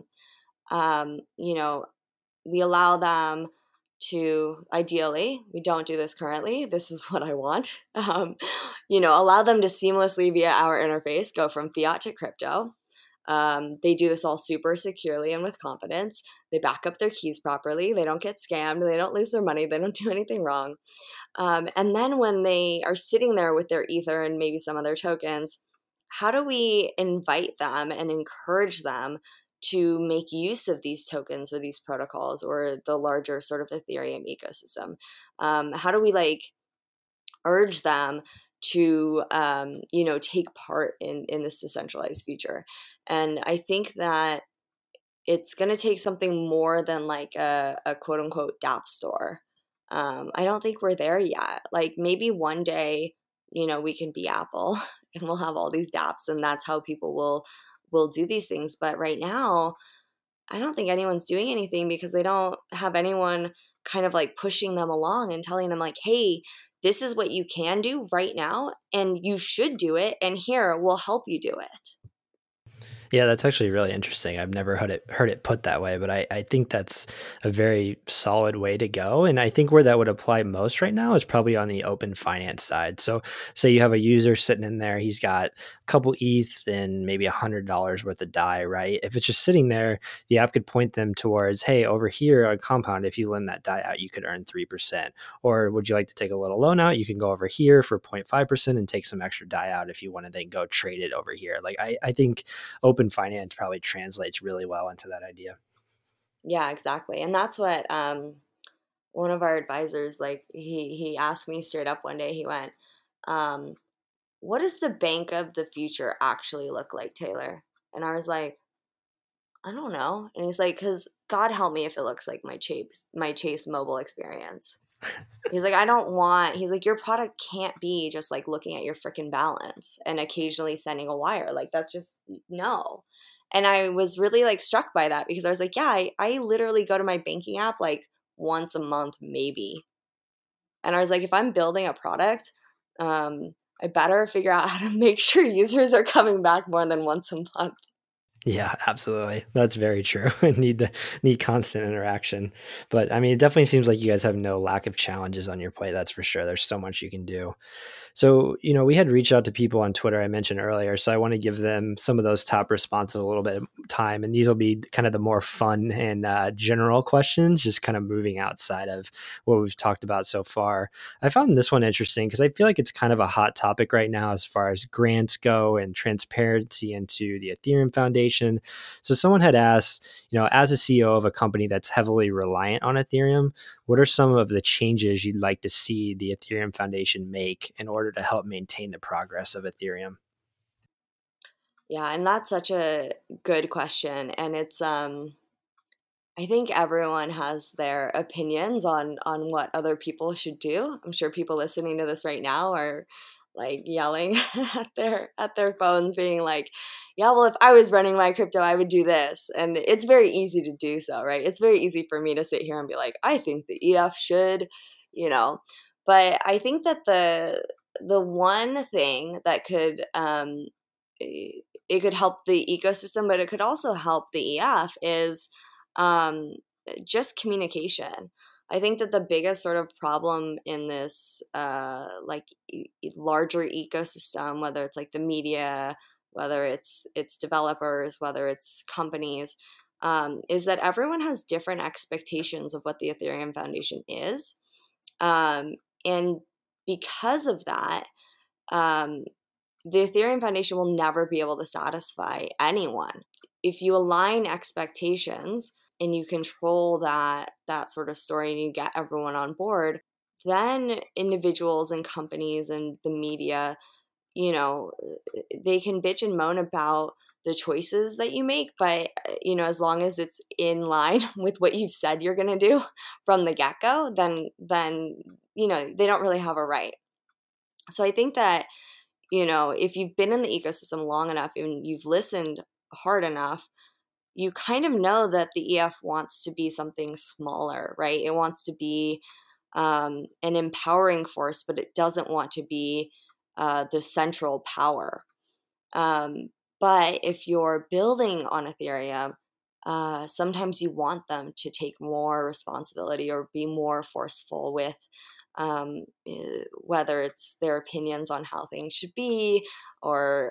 Speaker 2: we allow them to, ideally, we don't do this currently, this is what I want, allow them to seamlessly via our interface go from fiat to crypto. They do this all super securely and with confidence. They back up their keys properly. They don't get scammed. They don't lose their money. They don't do anything wrong. And then when they are sitting there with their Ether and maybe some other tokens, how do we invite them and encourage them to make use of these tokens or these protocols or the larger sort of Ethereum ecosystem? How do we urge them to take part in this decentralized future? And I think that it's going to take something more than like a quote unquote DApp store. I don't think we're there yet. Like maybe one day, we can be Apple and we'll have all these dApps and that's how people will do these things. But right now, I don't think anyone's doing anything because they don't have anyone kind of like pushing them along and telling them like, hey, this is what you can do right now and you should do it. And here, we'll help you do it.
Speaker 1: Yeah, that's actually really interesting. I've never heard it put that way, but I think that's a very solid way to go. And I think where that would apply most right now is probably on the open finance side. So say you have a user sitting in there, he's got a couple ETH and maybe $100 worth of DAI, right? If it's just sitting there, the app could point them towards, hey, over here on Compound, if you lend that DAI out, you could earn 3%. Or would you like to take a little loan out? You can go over here for 0.5% and take some extra DAI out if you want to then go trade it over here. Like I think open finance probably translates really well into that idea.
Speaker 2: Yeah, exactly. And that's what one of our advisors, like he asked me straight up one day, he went, um, what does the bank of the future actually look like, Taylor? And I was like, I don't know. And he's like, because God help me if it looks like my Chase mobile experience. He's like, he's like, your product can't be just like looking at your freaking balance and occasionally sending a wire. Like, that's just no. And I was really like struck by that because I was like, yeah, I literally go to my banking app like once a month, maybe. And I was like, if I'm building a product, I better figure out how to make sure users are coming back more than once a month.
Speaker 1: Yeah, absolutely. That's very true. Need constant interaction. But I mean, it definitely seems like you guys have no lack of challenges on your plate. That's for sure. There's so much you can do. So, we had reached out to people on Twitter I mentioned earlier. So I want to give them some of those top responses a little bit of time. And these will be kind of the more fun and general questions, just kind of moving outside of what we've talked about so far. I found this one interesting because I feel like it's kind of a hot topic right now as far as grants go and transparency into the Ethereum Foundation. So someone had asked, as a CEO of a company that's heavily reliant on Ethereum, what are some of the changes you'd like to see the Ethereum Foundation make in order to help maintain the progress of Ethereum?
Speaker 2: Yeah, and that's such a good question. And it's I think everyone has their opinions on what other people should do. I'm sure people listening to this right now are like yelling at their phones being like, "Yeah, well if I was running my crypto, I would do this." And it's very easy to do so, right? It's very easy for me to sit here and be like, "I think the EF should," you know. But I think that the one thing that could it could help the ecosystem, but it could also help the EF is um, just communication. I think that the biggest sort of problem in this larger ecosystem, whether it's like the media, whether it's developers, whether it's companies, is that everyone has different expectations of what the Ethereum Foundation is, um, and because of that, um, the Ethereum Foundation will never be able to satisfy anyone. If you align expectations and you control that sort of story and you get everyone on board, then individuals and companies and the media, you know, they can bitch and moan about the choices that you make, but as long as it's in line with what you've said you're going to do from the get-go, then they don't really have a right. So I think that, if you've been in the ecosystem long enough and you've listened hard enough, you kind of know that the EF wants to be something smaller, right? It wants to be an empowering force, but it doesn't want to be the central power. Um, but if you're building on Ethereum, sometimes you want them to take more responsibility or be more forceful with whether it's their opinions on how things should be, or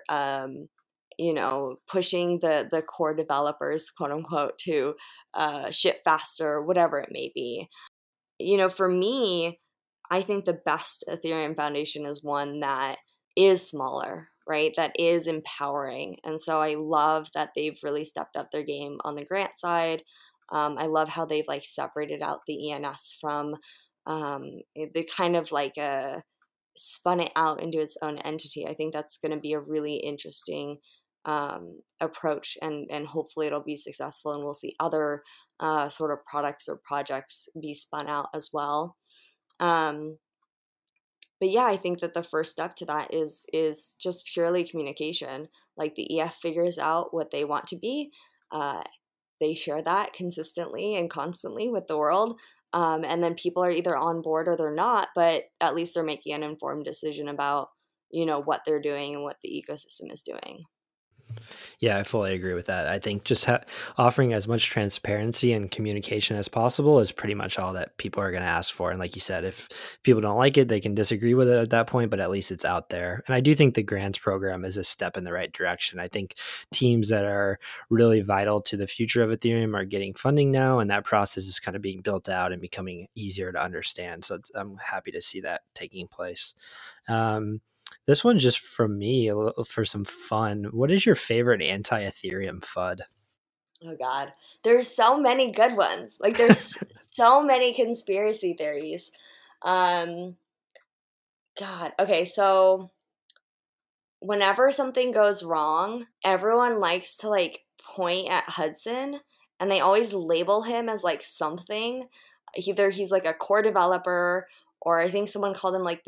Speaker 2: pushing the core developers, quote unquote, to ship faster, whatever it may be. For me, I think the best Ethereum Foundation is one that is smaller, right? That is empowering. And so I love that they've really stepped up their game on the grant side. I love how they've like separated out the ENS from the kind of like spun it out into its own entity. I think that's going to be a really interesting approach, and hopefully it'll be successful, and we'll see other sort of products or projects be spun out as well. Um, but yeah, I think that the first step to that is just purely communication. Like the EF figures out what they want to be. Uh, they share that consistently and constantly with the world. And then people are either on board or they're not, but at least they're making an informed decision about, what they're doing and what the ecosystem is doing.
Speaker 1: Yeah, I fully agree with that. I think just offering as much transparency and communication as possible is pretty much all that people are going to ask for. And like you said, if people don't like it, they can disagree with it at that point, but at least it's out there. And I do think the grants program is a step in the right direction. I think teams that are really vital to the future of Ethereum are getting funding now, and that process is kind of being built out and becoming easier to understand. So I'm happy to see that taking place. Um, this one's just from me for some fun. What is your favorite anti-Ethereum FUD?
Speaker 2: Oh God, there's so many good ones. Like there's so many conspiracy theories. Um, God. Okay, so whenever something goes wrong, everyone likes to like point at Hudson, and they always label him as like something. Either he's like a core developer, or I think someone called him like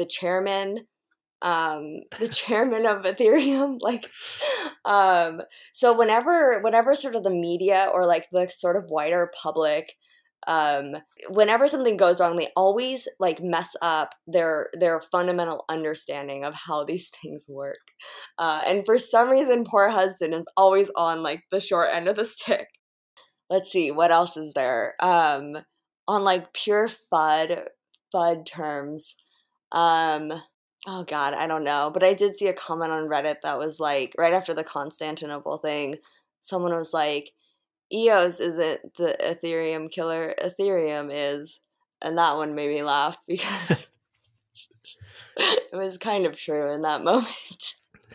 Speaker 2: the chairman of Ethereum. Like, um, so whenever sort of the media or like the sort of wider public, um, whenever something goes wrong, they always like mess up their fundamental understanding of how these things work. And for some reason, poor Hudson is always on like the short end of the stick. Let's see, what else is there? On like pure FUD terms. Um, oh God, I don't know. But I did see a comment on Reddit that was like right after the Constantinople thing, someone was like, EOS isn't the Ethereum killer, Ethereum is. And that one made me laugh because it was kind of true in that moment.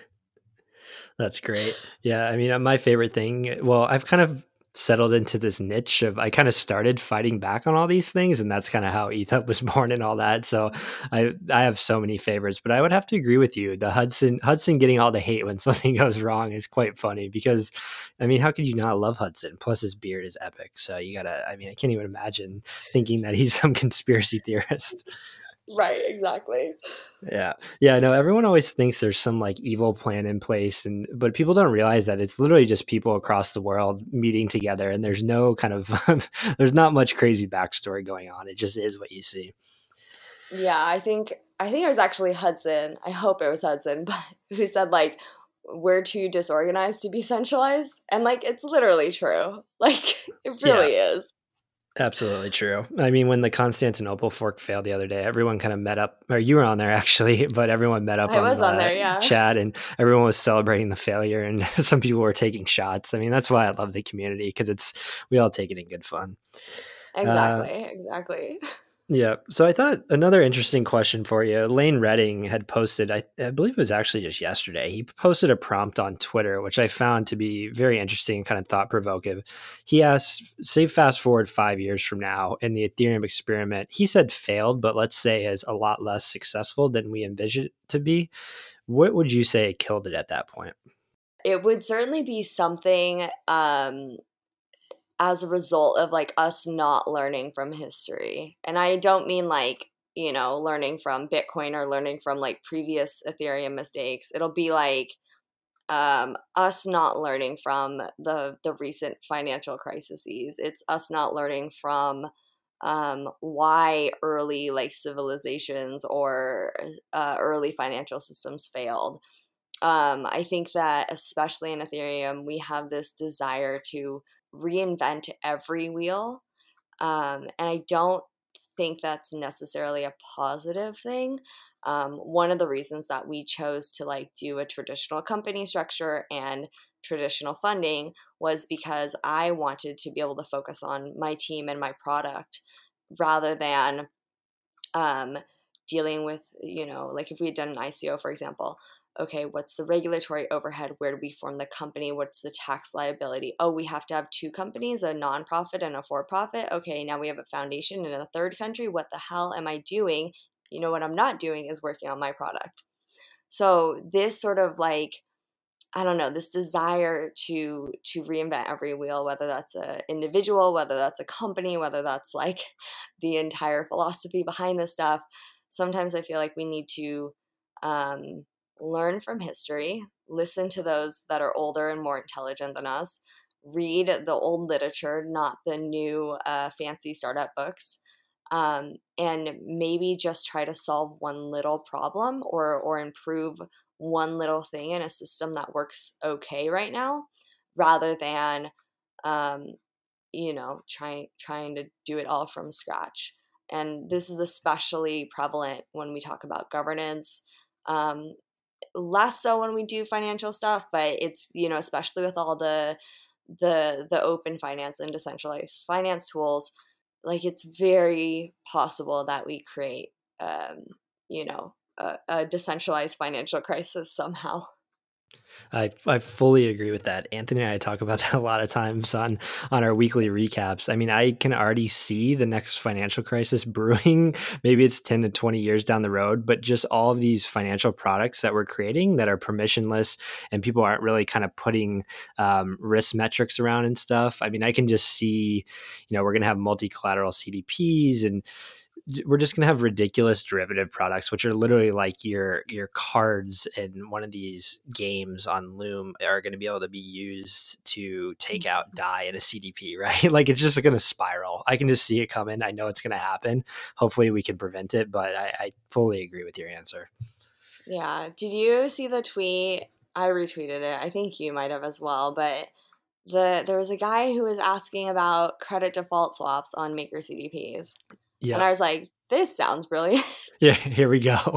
Speaker 1: That's great. Yeah, I mean, my favorite thing, well, I've kind of settled into this niche of I kind of started fighting back on all these things, and that's kind of how ETHUB was born and all that. So I have so many favorites, but I would have to agree with you. The Hudson getting all the hate when something goes wrong is quite funny because I mean, how could you not love Hudson? Plus his beard is epic. So you gotta I mean, I can't even imagine thinking that he's some conspiracy theorist.
Speaker 2: Right, exactly.
Speaker 1: Yeah. Yeah, no, everyone always thinks there's some like evil plan in place and but people don't realize that it's literally just people across the world meeting together and there's no kind of there's not much crazy backstory going on. It just is what you see.
Speaker 2: Yeah, I think it was actually Hudson. I hope it was Hudson, but who said like we're too disorganized to be centralized, and like it's literally true. Like it
Speaker 1: Yeah,
Speaker 2: really is.
Speaker 1: absolutely true. I mean, when the Constantinople fork failed the other day, everyone kind of met up, or you were on there actually, but everyone met up
Speaker 2: I
Speaker 1: on
Speaker 2: was on
Speaker 1: the
Speaker 2: there, yeah.
Speaker 1: chat and everyone was celebrating the failure and some people were taking shots. I mean, that's why I love the community because it's we all take it in good fun. Uh,
Speaker 2: Exactly, exactly.
Speaker 1: Yeah. So I thought another interesting question for you. Lane Redding had posted, I believe it was actually just yesterday. He posted a prompt on Twitter, which I found to be very interesting and kind of thought provoking. He asked, say, fast forward 5 years from now, and the Ethereum experiment, he said failed, but let's say is a lot less successful than we envisioned it to be. What would you say killed it at that point?
Speaker 2: It would certainly be something as a result of like us not learning from history. And I don't mean like learning from Bitcoin or learning from like previous Ethereum mistakes. It'll be like us not learning from the recent financial crises. It's us not learning from why early like civilizations or early financial systems failed. I think that especially in Ethereum, we have this desire to reinvent every wheel, and I don't think that's necessarily a positive thing. One of the reasons that we chose to like do a traditional company structure and traditional funding was because I wanted to be able to focus on my team and my product rather than um, dealing with, like if we had done an ICO, for example, okay, what's the regulatory overhead? Where do we form the company? What's the tax liability? Oh, we have to have two companies, a nonprofit and a for profit. Okay, now we have a foundation in a third country. What the hell am I doing? What I'm not doing is working on my product. So this sort of like, I don't know, this desire to reinvent every wheel, whether that's an individual, whether that's a company, whether that's like the entire philosophy behind this stuff. Sometimes I feel like we need to um, learn from history, listen to those that are older and more intelligent than us, read the old literature, not the new fancy startup books, and maybe just try to solve one little problem or improve one little thing in a system that works okay right now, rather than um, trying to do it all from scratch. And this is especially prevalent when we talk about governance. Um, Less so when we do financial stuff, but it's especially with all the open finance and decentralized finance tools, like it's very possible that we create a decentralized financial crisis somehow.
Speaker 1: I fully agree with that. Anthony and I talk about that a lot of times on our weekly recaps. I mean, I can already see the next financial crisis brewing. Maybe it's 10 to 20 years down the road, but just all of these financial products that we're creating that are permissionless and people aren't really kind of putting risk metrics around and stuff. I mean, I can just see, we're going to have multi-collateral CDPs, and we're just going to have ridiculous derivative products, which are literally like your cards in one of these games on Loom are going to be able to be used to take out Dai in a CDP, right? Like it's just going to spiral. I can just see it coming. I know it's going to happen. Hopefully we can prevent it, but I fully agree with your answer.
Speaker 2: Yeah. Did you see the tweet? I retweeted it. I think you might have as well, but there was a guy who was asking about credit default swaps on Maker CDPs. And I
Speaker 1: Yep.
Speaker 2: was like, this sounds brilliant.
Speaker 1: Yeah, here we go.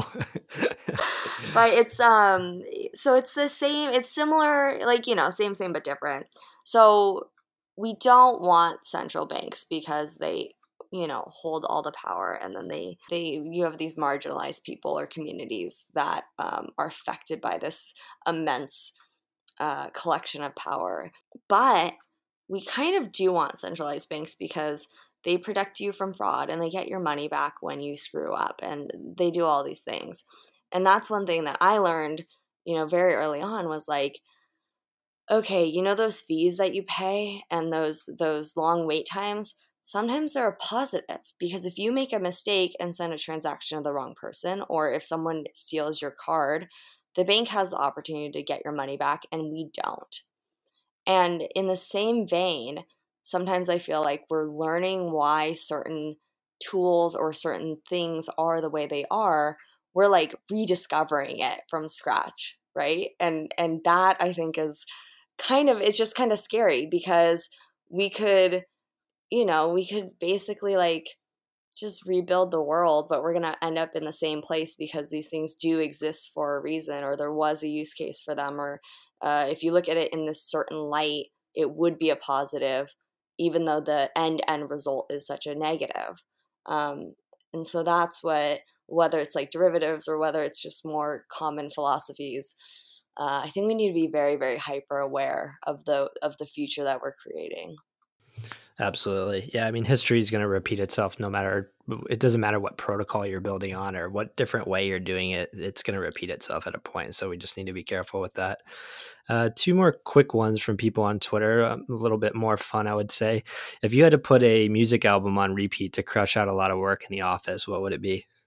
Speaker 2: But it's so it's the same, it's similar, like, same but different. So we don't want central banks because they hold all the power, and then they you have these marginalized people or communities that are affected by this immense collection of power. But we kind of do want centralized banks because they protect you from fraud and they get your money back when you screw up, and they do all these things. And that's one thing that I learned, very early on, was like, okay, those fees that you pay and those long wait times, sometimes they're a positive, because if you make a mistake and send a transaction to the wrong person, or if someone steals your card, the bank has the opportunity to get your money back and we don't. And in the same vein, sometimes I feel like we're learning why certain tools or certain things are the way they are. We're like rediscovering it from scratch, right? And that, I think, is it's just kind of scary, because we could, we could basically like just rebuild the world, but we're going to end up in the same place because these things do exist for a reason, or there was a use case for them, or if you look at it in this certain light, it would be a positive, even though the end result is such a negative. Um, and so that's what, whether it's like derivatives or whether it's just more common philosophies, I think we need to be very, very hyper aware of the future that we're creating.
Speaker 1: Absolutely. Yeah. I mean, history is going to repeat itself no matter, it doesn't matter what protocol you're building on or what different way you're doing it. It's going to repeat itself at a point. So we just need to be careful with that. Two more quick ones from people on Twitter, a little bit more fun, I would say. If you had to put a music album on repeat to crush out a lot of work in the office, what would it be?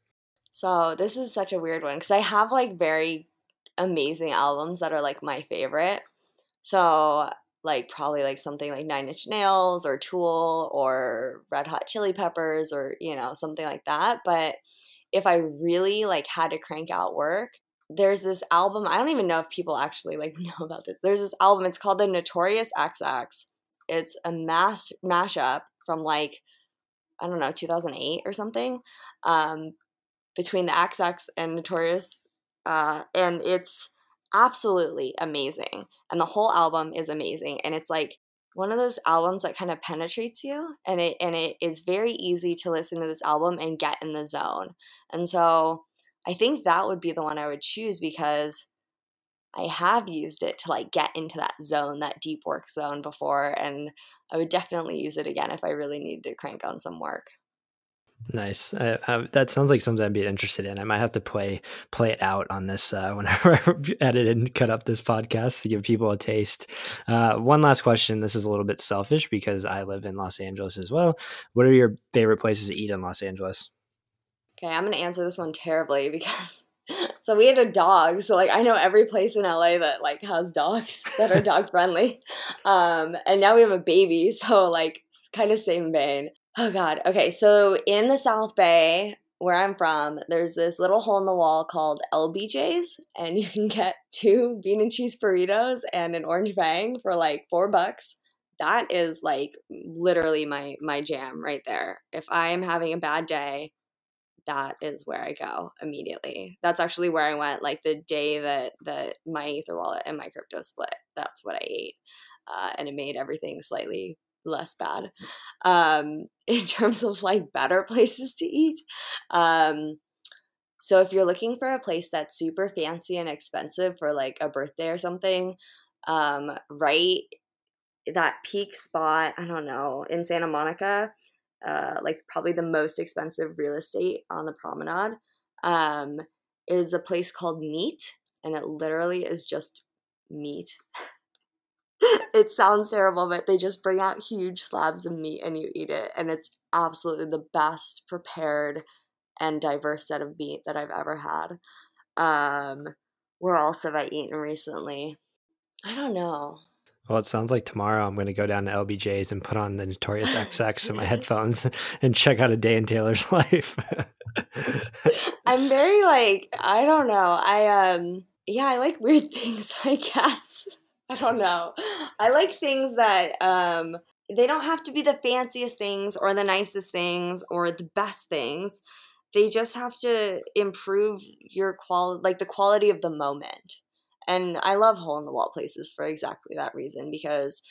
Speaker 2: So this is such a weird one because I have like very amazing albums that are like my favorite. So like probably like something like Nine Inch Nails or Tool or Red Hot Chili Peppers or something like that. But if I really like had to crank out work, there's this album. I don't even know if people actually like know about this. There's this album. It's called the Notorious XX. It's a mashup from like I don't know 2008 or something. Um, between the XX and Notorious, and it's absolutely amazing. And the whole album is amazing, and it's like one of those albums that kind of penetrates you, and it is very easy to listen to this album and get in the zone. And so I think that would be the one I would choose because I have used it to like get into that zone, that deep work zone before, and I would definitely use it again if I really needed to crank on some work.
Speaker 1: Nice. That sounds like something I'd be interested in. I might have to play it out on this whenever I edit and cut up this podcast to give people a taste. One last question. This is a little bit selfish because I live in Los Angeles as well. What are your favorite places to eat in Los Angeles?
Speaker 2: Okay, I'm gonna answer this one terribly because so we had a dog, so like I know every place in LA that like has dogs that are dog friendly. And now we have a baby, so like it's kind of same vein. Oh God. Okay, so in the South Bay where I'm from, there's this little hole in the wall called LBJ's, and you can get two bean and cheese burritos and an orange bang for like $4. That is like literally my jam right there. If I'm having a bad day, that is where I go immediately. That's actually where I went like the day that my Ether wallet and my crypto split. That's what I ate, and it made everything slightly less bad. In terms of like better places to eat, um, so if you're looking for a place that's super fancy and expensive for like a birthday or something, right, that peak spot, I don't know, in Santa Monica, like probably the most expensive real estate on the promenade, um, is a place called Meat, and it literally is just meat. It sounds terrible, but they just bring out huge slabs of meat and you eat it, and it's absolutely the best prepared and diverse set of meat that I've ever had. Um, where else have I eaten recently? I don't know.
Speaker 1: Well, it sounds like tomorrow I'm going to go down to LBJ's and put on the Notorious XX in my headphones and check out a day in Taylor's life.
Speaker 2: I'm very like, I don't know. Yeah, I like weird things, I guess. I don't know. I like things that they don't have to be the fanciest things or the nicest things or the best things. They just have to improve your quality, like the quality of the moment. And I love hole in the wall places for exactly that reason because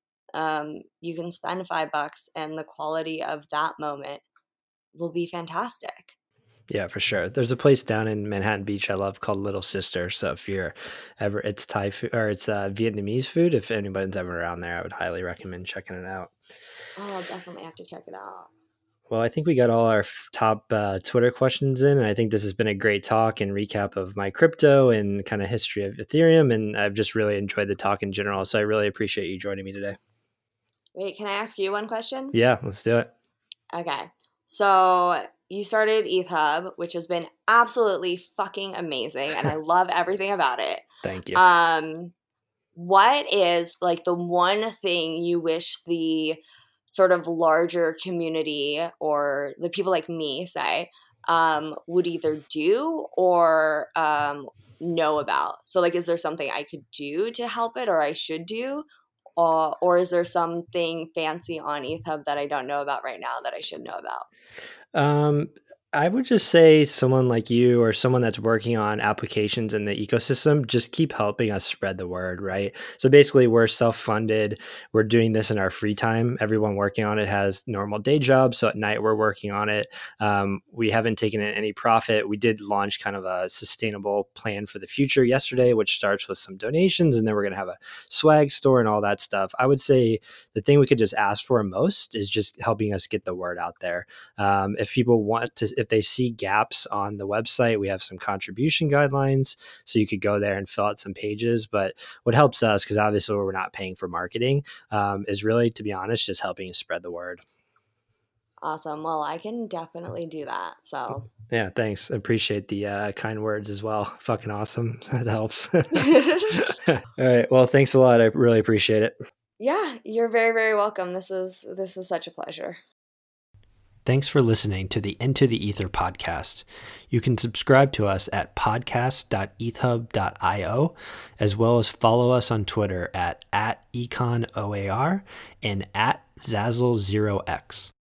Speaker 2: you can spend $5 and the quality of that moment will be fantastic.
Speaker 1: Yeah, for sure. There's a place down in Manhattan Beach I love called Little Sister. So if you're ever, it's Thai food or it's Vietnamese food. If anybody's ever around there, I would highly recommend checking it out.
Speaker 2: Oh, I'll definitely have to check it out.
Speaker 1: Well, I think we got all our top Twitter questions in, and I think this has been a great talk and recap of my crypto and kind of history of Ethereum. And I've just really enjoyed the talk in general. So I really appreciate you joining me today.
Speaker 2: Wait, can I ask you one question?
Speaker 1: Yeah, let's do it.
Speaker 2: Okay. So you started ETHUB, which has been absolutely fucking amazing, and I love everything about it.
Speaker 1: Thank you.
Speaker 2: Um, what is like the one thing you wish the sort of larger community or the people like me, say, would either do or know about? So, like, is there something I could do to help it or I should do? Or is there something fancy on ETHUB that I don't know about right now that I should know about?
Speaker 1: Um, I would just say someone like you or someone that's working on applications in the ecosystem, just keep helping us spread the word, right? So basically, we're self funded. We're doing this in our free time. Everyone working on it has normal day jobs. So at night, we're working on it. We haven't taken in any profit. We did launch kind of a sustainable plan for the future yesterday, which starts with some donations. And then we're going to have a swag store and all that stuff. I would say the thing we could just ask for most is just helping us get the word out there. If people want to, if they see gaps on the website, we have some contribution guidelines. So you could go there and fill out some pages. But what helps us, because obviously we're not paying for marketing, is really, to be honest, just helping spread the word.
Speaker 2: Awesome. Well, I can definitely do that. So,
Speaker 1: Yeah, thanks. I appreciate the kind words as well. Fucking awesome. That helps. All right. Well, thanks a lot. I really appreciate it.
Speaker 2: yeah, you're very, very welcome. This was such a pleasure.
Speaker 1: Thanks for listening to the Into the Ether podcast. You can subscribe to us at podcast.ethub.io, as well as follow us on Twitter at econoar and at Zazzle0x.